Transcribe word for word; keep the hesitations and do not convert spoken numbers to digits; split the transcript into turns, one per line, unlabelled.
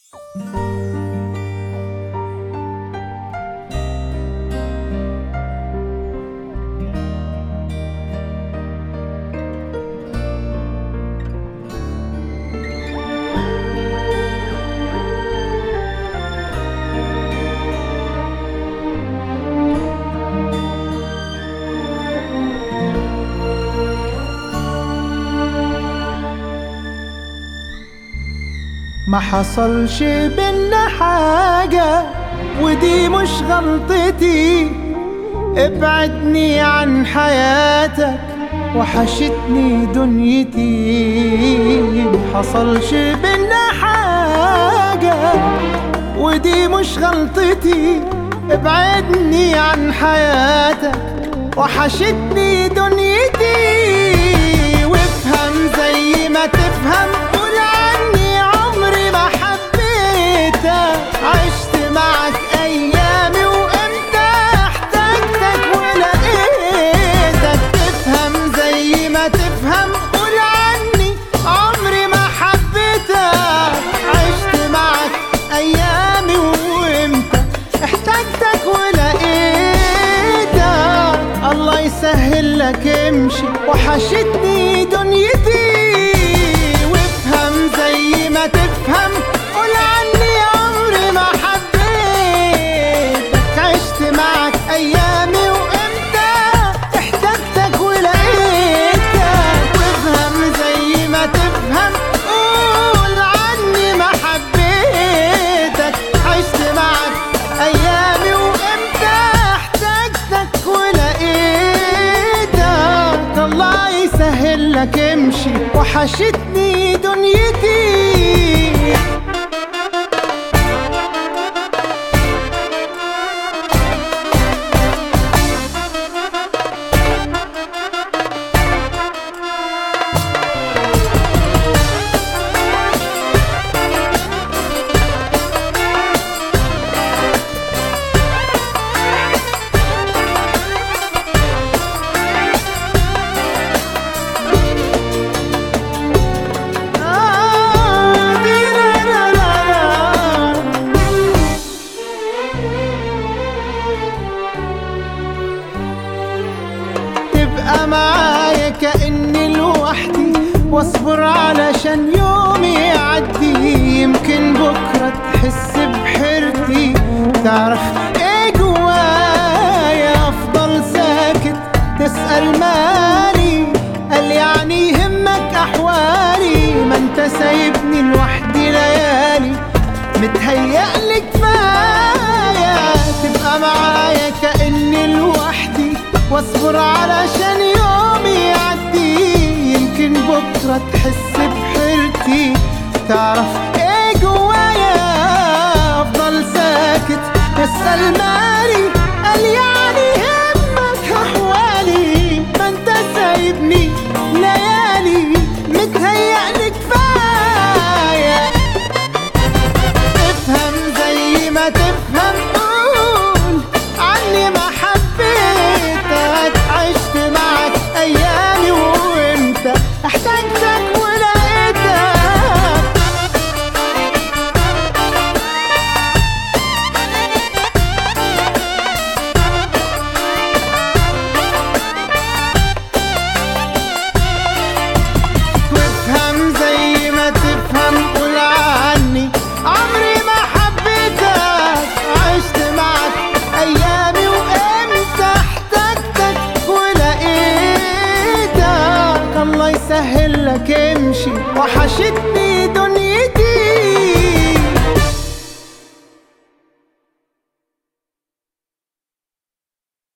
ما حصلش بينا حاجة ودي مش غلطتي، ابعدني عن حياتك وحشتني دنيتي. ما حصلش بينا حاجة ودي مش غلطتي، ابعدني عن حياتك وحشتني دنيتي. وافهم زي ما تفهم، قول عني عمري ما حبيتك، عشت معك ايامي وامتى احتجتك ولقيتك. تفهم زي ما تفهم، قول عني عمري ما حبيتك، عشت معك ايامي وامتى احتجتك ولقيتك. الله يسهل لك امشي وحشتني دنيتي. وافهم زي ما تفهم، قول عني عمري ما حبيتك، عشت معك ايامي وامتى احتجتك ولقيتك. وافهم زي ما تفهم، قول عني ما حبيتك، عشت معك ايامي وامتى احتجتك ولقيتك. الله يسهل لك امشي وحشتني دنيتي. تبقى معايا كأني لوحدي، واصبر علشان يومي يعدي. يمكن بكرة تحس بحيرتي، تعرف ايه جوايا. افضل ساكت تسأل مالي، قال يعني يهمك احوالي. ما انت سايبني لوحدي ليالي، متهيألي كفاية. تبقى معايا كأني لوحدي، واصبر علشان يومي يعدي. يمكن بكرة تحس بحيرتي، تعرف ايه جوايا. افضل ساكت تسأل مالي، قال يعني يهمك احوالي. ما انت سايبني ليالي، متهيألي كفاية. افهم زي ما تفهم، قول عني ما حبيتك، عشت معك ايامي وانت احتجتك ولقيتك. وافهم زي ما تفهم، قول عني عمري ما حبيتك، عشت معك ايامي وامتى احتجتك ولقيتك. الله يسهل لك امشي وحشتني دنيتي.